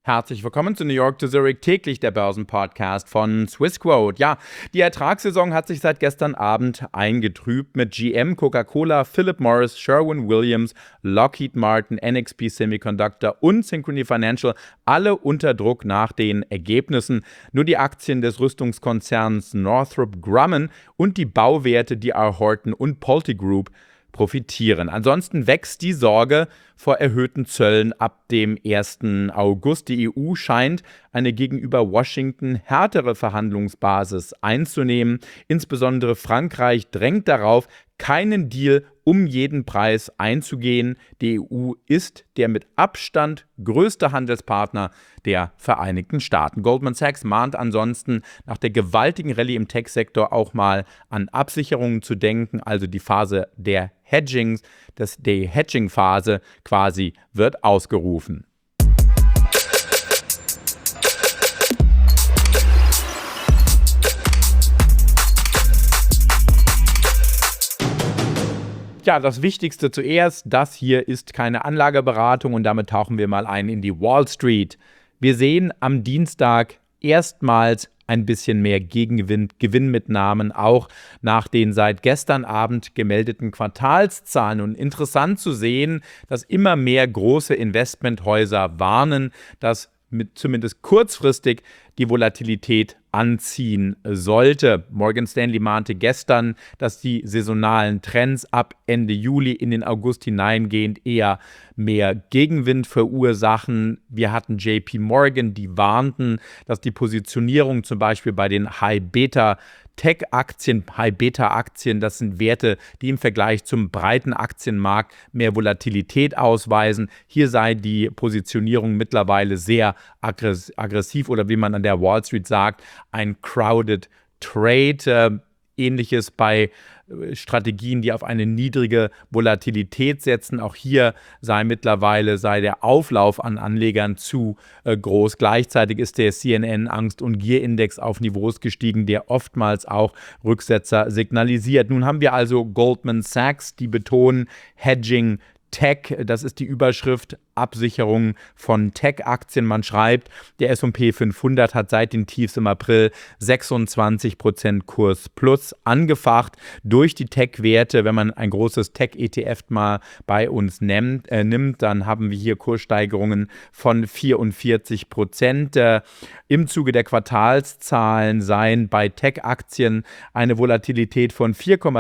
Herzlich willkommen zu New York to Zurich, täglich der Börsenpodcast von Swissquote. Ja, die Ertragssaison hat sich seit gestern Abend eingetrübt mit GM, Coca-Cola, Philip Morris, Sherwin-Williams, Lockheed Martin, NXP Semiconductor und Synchrony Financial alle unter Druck nach den Ergebnissen. Nur die Aktien des Rüstungskonzerns Northrop Grumman und die Bauwerte D.R. Horton und PulteGroup profitieren. Ansonsten wächst die Sorge vor erhöhten Zöllen ab dem 1. August. Die EU scheint eine gegenüber Washington härtere Verhandlungsbasis einzunehmen. Insbesondere Frankreich drängt darauf, keinen Deal um jeden Preis einzugehen. Die EU ist der mit Abstand größte Handelspartner der Vereinigten Staaten. Goldman Sachs mahnt ansonsten nach der gewaltigen Rallye im Tech-Sektor auch mal an Absicherungen zu denken, also die Phase der Hedgings, die Hedging-Phase quasi wird ausgerufen. Ja, das Wichtigste zuerst, das hier ist keine Anlageberatung und damit tauchen wir mal ein in die Wall Street. Wir sehen am Dienstag erstmals ein bisschen mehr Gewinnmitnahmen, auch nach den seit gestern Abend gemeldeten Quartalszahlen. Und interessant zu sehen, dass immer mehr große Investmenthäuser warnen, dass zumindest kurzfristig die Volatilität anziehen sollte. Morgan Stanley mahnte gestern, dass die saisonalen Trends ab Ende Juli in den August hineingehend eher mehr Gegenwind verursachen. Wir hatten JP Morgan, die warnten, dass die Positionierung zum Beispiel bei den High-Beta-Tech-Aktien, High-Beta-Aktien, das sind Werte, die im Vergleich zum breiten Aktienmarkt mehr Volatilität ausweisen. Hier sei die Positionierung mittlerweile sehr aggressiv oder wie man an der Wall Street sagt, ein Crowded Trade. Ähnliches bei Strategien, die auf eine niedrige Volatilität setzen. Auch hier sei der Auflauf an Anlegern zu groß. Gleichzeitig ist der CNN-Angst- und Gierindex auf Niveaus gestiegen, der oftmals auch Rücksetzer signalisiert. Nun haben wir also Goldman Sachs, die betonen Hedging Tech, das ist die Überschrift, Absicherung von Tech-Aktien. Man schreibt, der S&P 500 hat seit den Tiefs im April 26% Kurs plus angefacht durch die Tech-Werte. Wenn man ein großes Tech-ETF mal bei uns nimmt, dann haben wir hier Kurssteigerungen von 44%. Im Zuge der Quartalszahlen seien bei Tech-Aktien eine Volatilität von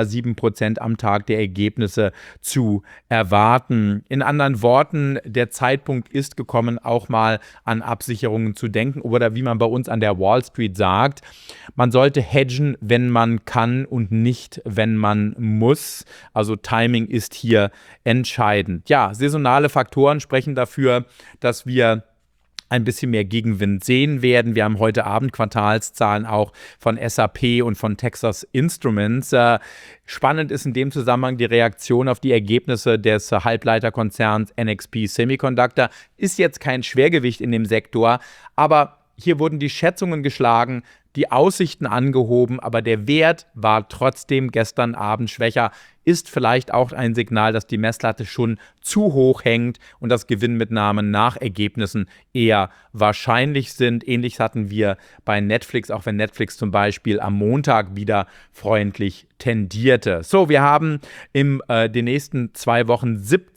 4,7% am Tag der Ergebnisse zu erwarten. In anderen Worten, der Zeitpunkt ist gekommen, auch mal an Absicherungen zu denken oder wie man bei uns an der Wall Street sagt, man sollte hedgen, wenn man kann und nicht, wenn man muss. Also Timing ist hier entscheidend. Ja, saisonale Faktoren sprechen dafür, dass wir ein bisschen mehr Gegenwind sehen werden. Wir haben heute Abend Quartalszahlen auch von SAP und von Texas Instruments. Spannend ist in dem Zusammenhang die Reaktion auf die Ergebnisse des Halbleiterkonzerns NXP Semiconductor. Ist jetzt kein Schwergewicht in dem Sektor, aber hier wurden die Schätzungen geschlagen, die Aussichten angehoben, aber der Wert war trotzdem gestern Abend schwächer. Ist vielleicht auch ein Signal, dass die Messlatte schon zu hoch hängt und dass Gewinnmitnahmen nach Ergebnissen eher wahrscheinlich sind. Ähnliches hatten wir bei Netflix, auch wenn Netflix zum Beispiel am Montag wieder freundlich tendierte. So, wir haben in den nächsten 2 Wochen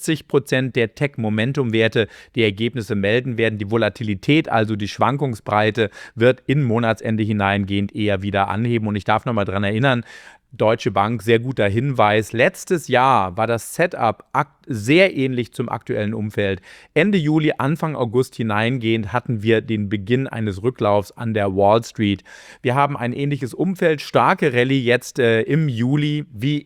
70% der Tech-Momentum-Werte die Ergebnisse melden werden. Die Volatilität, also die Schwankungsbreite, wird in Monatsende hineingehend eher wieder anheben. Und ich darf nochmal daran erinnern, Deutsche Bank, sehr guter Hinweis. Letztes Jahr war das Setup sehr ähnlich zum aktuellen Umfeld. Ende Juli, Anfang August hineingehend hatten wir den Beginn eines Rücklaufs an der Wall Street. Wir haben ein ähnliches Umfeld, starke Rallye jetzt im Juli, wie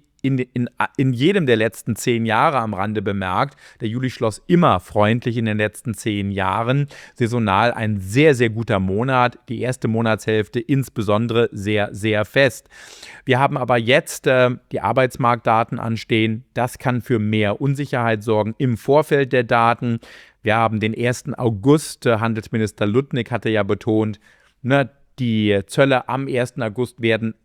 in jedem der letzten 10 Jahre am Rande bemerkt. Der Juli schloss immer freundlich in den letzten 10 Jahren. Saisonal ein sehr, sehr guter Monat. Die erste Monatshälfte insbesondere sehr, sehr fest. Wir haben aber jetzt die Arbeitsmarktdaten anstehen. Das kann für mehr Unsicherheit sorgen im Vorfeld der Daten. Wir haben den 1. August. Handelsminister Lutnick hatte ja betont, die Zölle am 1. August werden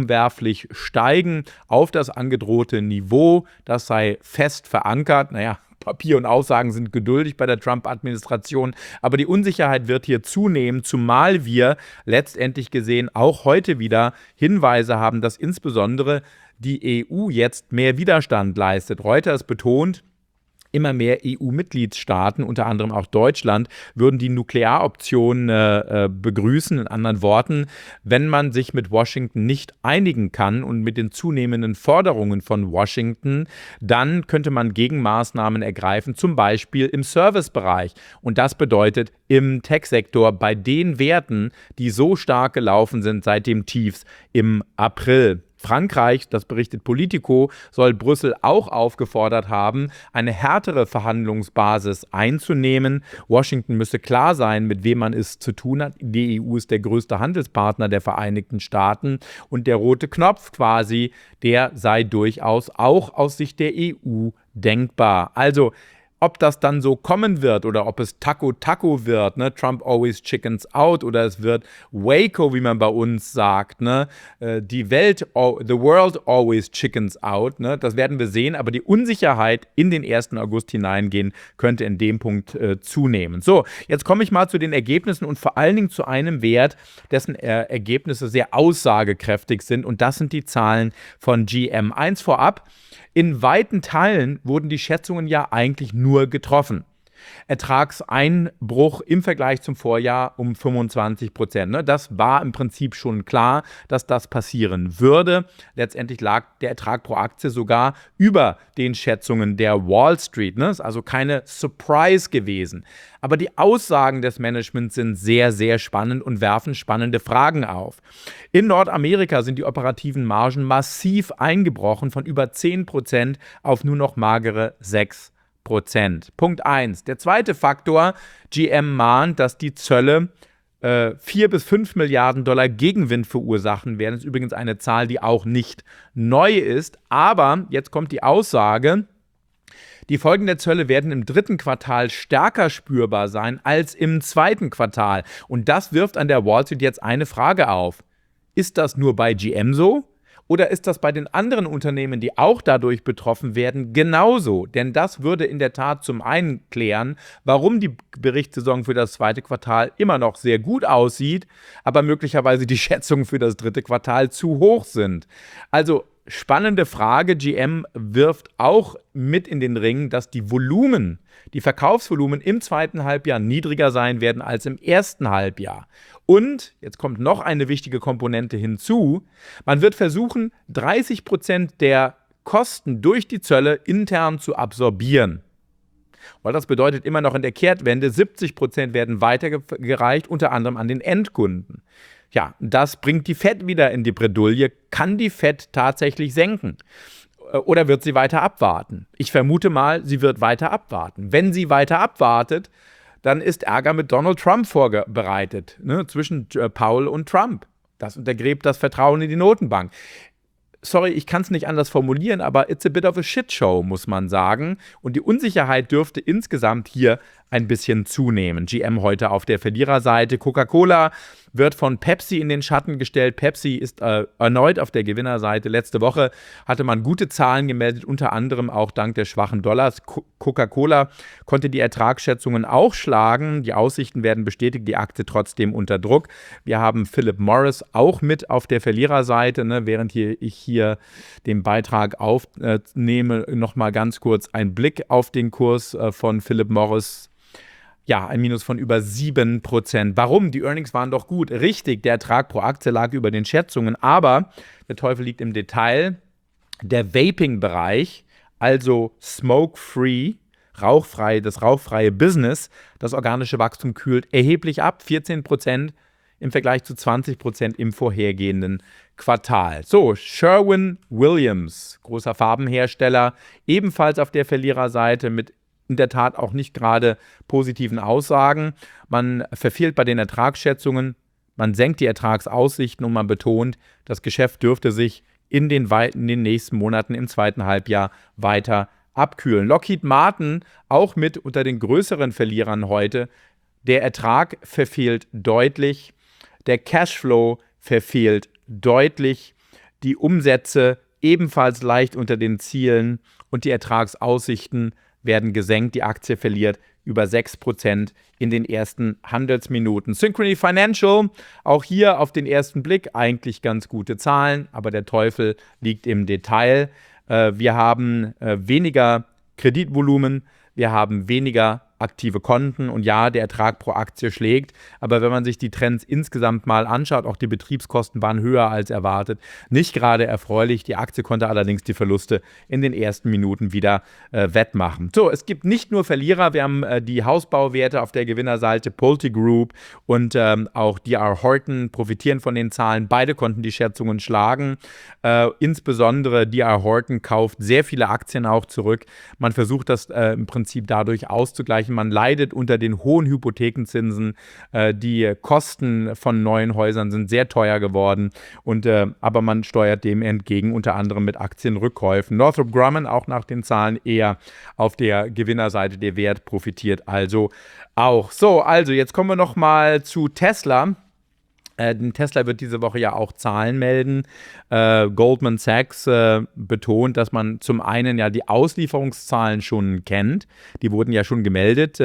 unumwerflich steigen auf das angedrohte Niveau. Das sei fest verankert. Naja, Papier und Aussagen sind geduldig bei der Trump-Administration, aber die Unsicherheit wird hier zunehmen, zumal wir letztendlich gesehen auch heute wieder Hinweise haben, dass insbesondere die EU jetzt mehr Widerstand leistet. Reuters betont, immer mehr EU-Mitgliedstaaten, unter anderem auch Deutschland, würden die Nuklearoption begrüßen. In anderen Worten, wenn man sich mit Washington nicht einigen kann und mit den zunehmenden Forderungen von Washington, dann könnte man Gegenmaßnahmen ergreifen, zum Beispiel im Servicebereich. Und das bedeutet im Tech-Sektor bei den Werten, die so stark gelaufen sind seit dem Tiefs im April. Frankreich, das berichtet Politico, soll Brüssel auch aufgefordert haben, eine härtere Verhandlungsbasis einzunehmen. Washington müsse klar sein, mit wem man es zu tun hat. Die EU ist der größte Handelspartner der Vereinigten Staaten und der rote Knopf quasi, der sei durchaus auch aus Sicht der EU denkbar. Also, ob das dann so kommen wird oder ob es Taco wird, ne? Trump always chickens out, oder es wird Waco, wie man bei uns sagt, ne? The world always chickens out, ne? Das werden wir sehen, aber die Unsicherheit in den 1. August hineingehen könnte in dem Punkt zunehmen. So, jetzt komme ich mal zu den Ergebnissen und vor allen Dingen zu einem Wert, dessen Ergebnisse sehr aussagekräftig sind, und das sind die Zahlen von GM. Eins vorab: In weiten Teilen wurden die Schätzungen ja eigentlich nur getroffen. Ertragseinbruch im Vergleich zum Vorjahr um 25%. Ne? Das war im Prinzip schon klar, dass das passieren würde. Letztendlich lag der Ertrag pro Aktie sogar über den Schätzungen der Wall Street. Ne? Ist also keine Surprise gewesen. Aber die Aussagen des Managements sind sehr, sehr spannend und werfen spannende Fragen auf. In Nordamerika sind die operativen Margen massiv eingebrochen, von über 10% auf nur noch magere 6%. Punkt 1. Der zweite Faktor: GM mahnt, dass die Zölle 4 bis 5 Milliarden Dollar Gegenwind verursachen werden. Das ist übrigens eine Zahl, die auch nicht neu ist. Aber jetzt kommt die Aussage: Die Folgen der Zölle werden im dritten Quartal stärker spürbar sein als im zweiten Quartal. Und das wirft an der Wall Street jetzt eine Frage auf. Ist das nur bei GM so? Oder ist das bei den anderen Unternehmen, die auch dadurch betroffen werden, genauso? Denn das würde in der Tat zum einen klären, warum die Berichtssaison für das zweite Quartal immer noch sehr gut aussieht, aber möglicherweise die Schätzungen für das dritte Quartal zu hoch sind. Also spannende Frage. GM wirft auch mit in den Ring, dass die Verkaufsvolumen im zweiten Halbjahr niedriger sein werden als im ersten Halbjahr. Und, jetzt kommt noch eine wichtige Komponente hinzu: Man wird versuchen, 30% der Kosten durch die Zölle intern zu absorbieren. Weil das bedeutet immer noch in der Kehrtwende, 70% werden weitergereicht, unter anderem an den Endkunden. Ja, das bringt die Fed wieder in die Bredouille. Kann die Fed tatsächlich senken? Oder wird sie weiter abwarten? Ich vermute mal, sie wird weiter abwarten. Wenn sie weiter abwartet, dann ist Ärger mit Donald Trump vorbereitet, ne, zwischen Powell und Trump. Das untergräbt das Vertrauen in die Notenbank. Sorry, ich kann es nicht anders formulieren, aber it's a bit of a shit show, muss man sagen. Und die Unsicherheit dürfte insgesamt hier ein bisschen zunehmen. GM heute auf der Verliererseite. Coca-Cola wird von Pepsi in den Schatten gestellt. Pepsi ist erneut auf der Gewinnerseite. Letzte Woche hatte man gute Zahlen gemeldet, unter anderem auch dank des schwachen Dollars. Coca-Cola konnte die Ertragsschätzungen auch schlagen. Die Aussichten werden bestätigt, die Aktie trotzdem unter Druck. Wir haben Philip Morris auch mit auf der Verliererseite, ne? Während ich hier den Beitrag aufnehme, nochmal ganz kurz ein Blick auf den Kurs von Philip Morris. Ja, ein Minus von über 7%. Warum? Die Earnings waren doch gut. Richtig, der Ertrag pro Aktie lag über den Schätzungen, aber der Teufel liegt im Detail. Der Vaping-Bereich, also smoke-free, das rauchfreie Business, das organische Wachstum kühlt erheblich ab, 14% im Vergleich zu 20% im vorhergehenden Quartal. So, Sherwin-Williams, großer Farbenhersteller, ebenfalls auf der Verliererseite mit in der Tat auch nicht gerade positiven Aussagen. Man verfehlt bei den Ertragsschätzungen, man senkt die Ertragsaussichten und man betont, das Geschäft dürfte sich in den nächsten Monaten im zweiten Halbjahr weiter abkühlen. Lockheed Martin auch mit unter den größeren Verlierern heute. Der Ertrag verfehlt deutlich, der Cashflow verfehlt deutlich, die Umsätze ebenfalls leicht unter den Zielen und die Ertragsaussichten werden gesenkt. Die Aktie verliert über 6% in den ersten Handelsminuten. Synchrony Financial, auch hier auf den ersten Blick eigentlich ganz gute Zahlen, aber der Teufel liegt im Detail. Wir haben weniger Kreditvolumen, wir haben weniger aktive Konten und ja, der Ertrag pro Aktie schlägt, aber wenn man sich die Trends insgesamt mal anschaut, auch die Betriebskosten waren höher als erwartet, nicht gerade erfreulich. Die Aktie konnte allerdings die Verluste in den ersten Minuten wieder wettmachen. So, es gibt nicht nur Verlierer, wir haben die Hausbauwerte auf der Gewinnerseite, PulteGroup und auch D.R. Horton profitieren von den Zahlen. Beide konnten die Schätzungen schlagen. Insbesondere D.R. Horton kauft sehr viele Aktien auch zurück. Man versucht das im Prinzip dadurch auszugleichen. Man leidet unter den hohen Hypothekenzinsen. Die Kosten von neuen Häusern sind sehr teuer geworden. Aber man steuert dem entgegen, unter anderem mit Aktienrückkäufen. Northrop Grumman auch nach den Zahlen eher auf der Gewinnerseite. Der Wert profitiert also auch. So, also jetzt kommen wir noch mal zu Tesla. Tesla wird diese Woche ja auch Zahlen melden. Goldman Sachs betont, dass man zum einen ja die Auslieferungszahlen schon kennt. Die wurden ja schon gemeldet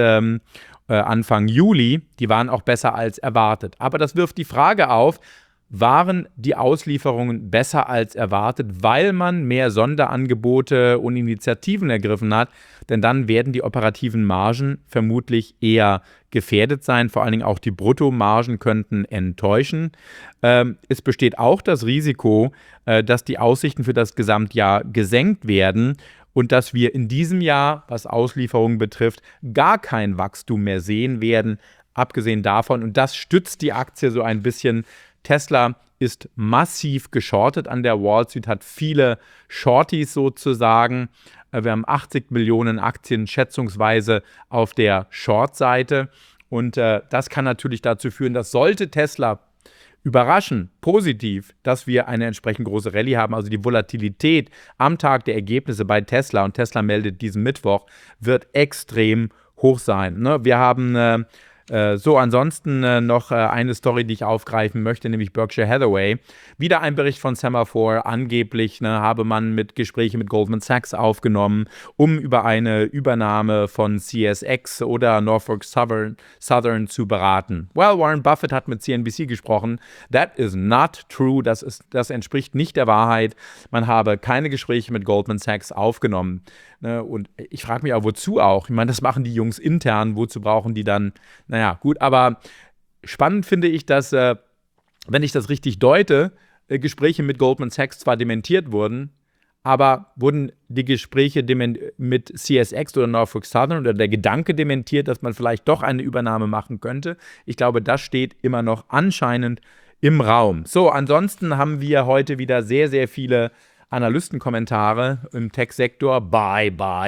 Anfang Juli. Die waren auch besser als erwartet. Aber das wirft die Frage auf, waren die Auslieferungen besser als erwartet, weil man mehr Sonderangebote und Initiativen ergriffen hat? Denn dann werden die operativen Margen vermutlich eher gefährdet sein. Vor allen Dingen auch die Bruttomargen könnten enttäuschen. Es besteht auch das Risiko, dass die Aussichten für das Gesamtjahr gesenkt werden und dass wir in diesem Jahr, was Auslieferungen betrifft, gar kein Wachstum mehr sehen werden, abgesehen davon. Und das stützt die Aktie so ein bisschen. Tesla ist massiv geschortet an der Wall Street, hat viele Shorties sozusagen. Wir haben 80 Millionen Aktien schätzungsweise auf der Short-Seite. Und das kann natürlich dazu führen, dass sollte Tesla überraschen, positiv, dass wir eine entsprechend große Rallye haben. Also die Volatilität am Tag der Ergebnisse bei Tesla, und Tesla meldet diesen Mittwoch, wird extrem hoch sein. Ne? Wir haben ansonsten noch eine Story, die ich aufgreifen möchte, nämlich Berkshire Hathaway. Wieder ein Bericht von Semaphore. Angeblich habe man Gespräche mit Goldman Sachs aufgenommen, um über eine Übernahme von CSX oder Norfolk Southern zu beraten. Well, Warren Buffett hat mit CNBC gesprochen. That is not true. Das entspricht nicht der Wahrheit. Man habe keine Gespräche mit Goldman Sachs aufgenommen. Und ich frage mich auch, wozu auch? Ich meine, das machen die Jungs intern. Wozu brauchen die dann? Naja, gut, aber spannend finde ich, dass, wenn ich das richtig deute, Gespräche mit Goldman Sachs zwar dementiert wurden, aber wurden die Gespräche mit CSX oder Norfolk Southern oder der Gedanke dementiert, dass man vielleicht doch eine Übernahme machen könnte? Ich glaube, das steht immer noch anscheinend im Raum. So, ansonsten haben wir heute wieder sehr, sehr viele Analystenkommentare im Tech-Sektor. Buy.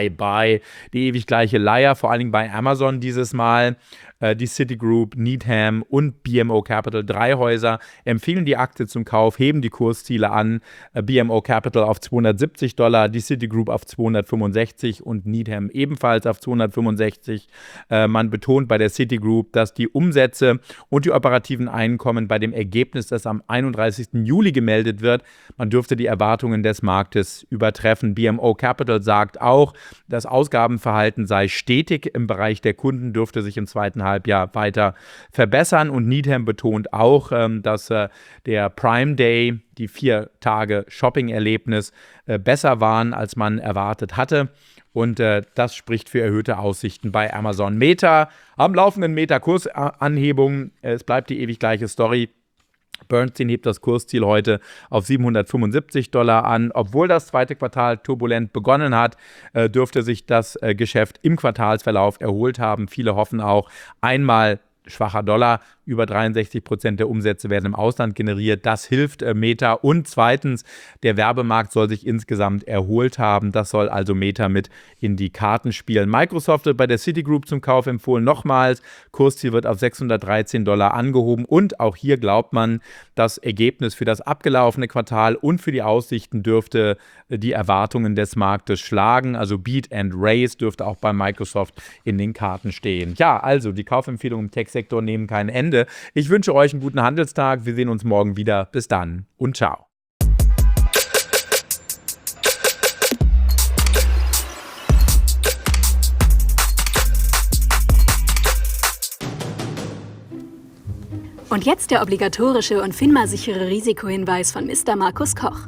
Die ewig gleiche Leier, vor allen Dingen bei Amazon dieses Mal. Die Citigroup, Needham und BMO Capital, 3 Häuser, empfehlen die Aktie zum Kauf, heben die Kursziele an. BMO Capital auf $270, die Citigroup auf 265 und Needham ebenfalls auf 265. Man betont bei der Citigroup, dass die Umsätze und die operativen Einkommen bei dem Ergebnis, das am 31. Juli gemeldet wird, man dürfte die Erwartungen des Marktes übertreffen. BMO Capital sagt auch, das Ausgabenverhalten sei stetig im Bereich der Kunden, dürfte sich im zweiten Halbjahr weiter verbessern. Und Needham betont auch, dass der Prime Day, die 4 Tage Shopping-Erlebnis, besser waren, als man erwartet hatte. Und das spricht für erhöhte Aussichten bei Amazon. Meta, am laufenden Meta-Kursanhebungen, es bleibt die ewig gleiche Story. Bernstein hebt das Kursziel heute auf $775 an. Obwohl das zweite Quartal turbulent begonnen hat, dürfte sich das Geschäft im Quartalsverlauf erholt haben. Viele hoffen auch, einmal schwacher Dollar, über 63% der Umsätze werden im Ausland generiert. Das hilft Meta. Und zweitens, der Werbemarkt soll sich insgesamt erholt haben. Das soll also Meta mit in die Karten spielen. Microsoft wird bei der Citigroup zum Kauf empfohlen. Nochmals, Kursziel wird auf $613 angehoben. Und auch hier glaubt man, das Ergebnis für das abgelaufene Quartal und für die Aussichten dürfte die Erwartungen des Marktes schlagen. Also Beat and Raise dürfte auch bei Microsoft in den Karten stehen. Ja, also die Kaufempfehlungen im Tech-Sektor nehmen kein Ende. Ich wünsche euch einen guten Handelstag. Wir sehen uns morgen wieder. Bis dann und ciao. Und jetzt der obligatorische und FINMA-sichere Risikohinweis von Mr. Markus Koch.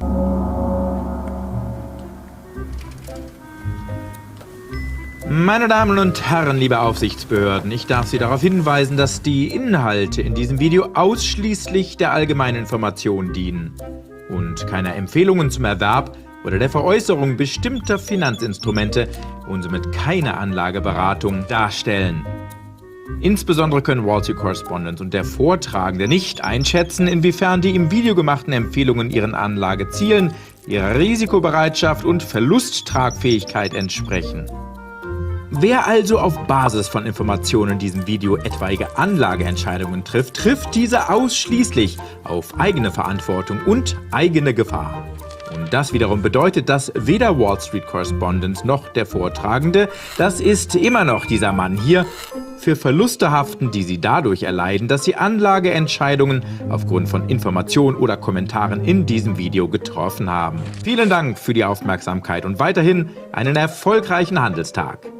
Meine Damen und Herren, liebe Aufsichtsbehörden, ich darf Sie darauf hinweisen, dass die Inhalte in diesem Video ausschließlich der allgemeinen Information dienen und keine Empfehlungen zum Erwerb oder der Veräußerung bestimmter Finanzinstrumente und somit keine Anlageberatung darstellen. Insbesondere können Wall Street Correspondent und der Vortragende nicht einschätzen, inwiefern die im Video gemachten Empfehlungen ihren Anlagezielen, ihrer Risikobereitschaft und Verlusttragfähigkeit entsprechen. Wer also auf Basis von Informationen in diesem Video etwaige Anlageentscheidungen trifft, trifft diese ausschließlich auf eigene Verantwortung und eigene Gefahr. Und das wiederum bedeutet, dass weder Wall Street Correspondent noch der Vortragende, das ist immer noch dieser Mann hier, für Verluste haften, die sie dadurch erleiden, dass sie Anlageentscheidungen aufgrund von Informationen oder Kommentaren in diesem Video getroffen haben. Vielen Dank für die Aufmerksamkeit und weiterhin einen erfolgreichen Handelstag.